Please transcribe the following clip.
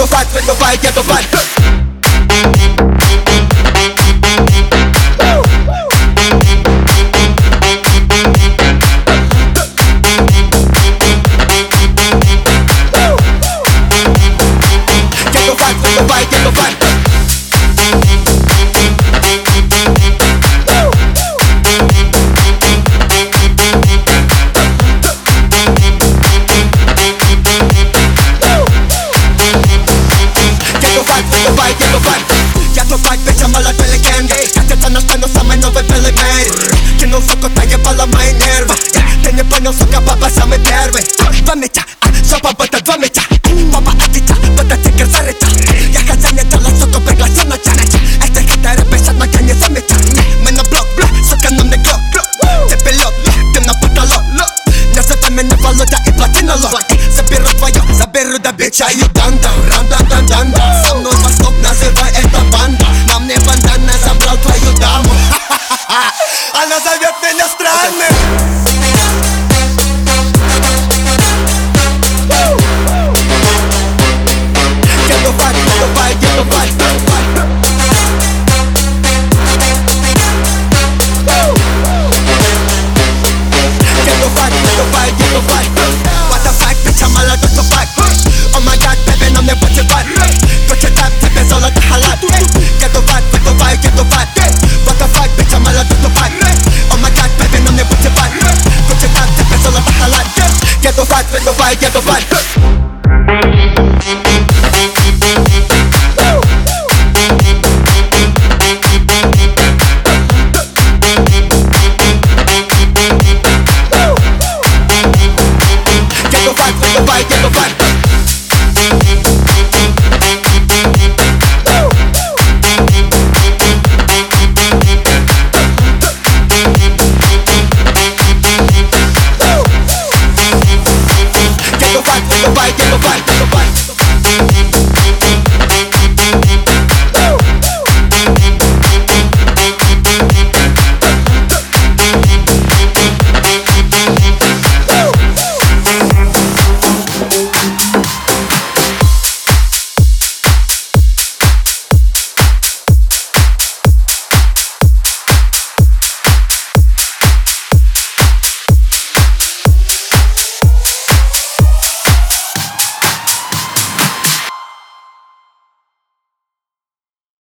файт, еду файт. Я то файт, веча мала две легенди. Катятся на сцену самый новый Billy Mays. Кинул, сука, так ебала мои нервы. Ты не понял, сука, папа самый первый. Два мяча, жопа будто два мяча.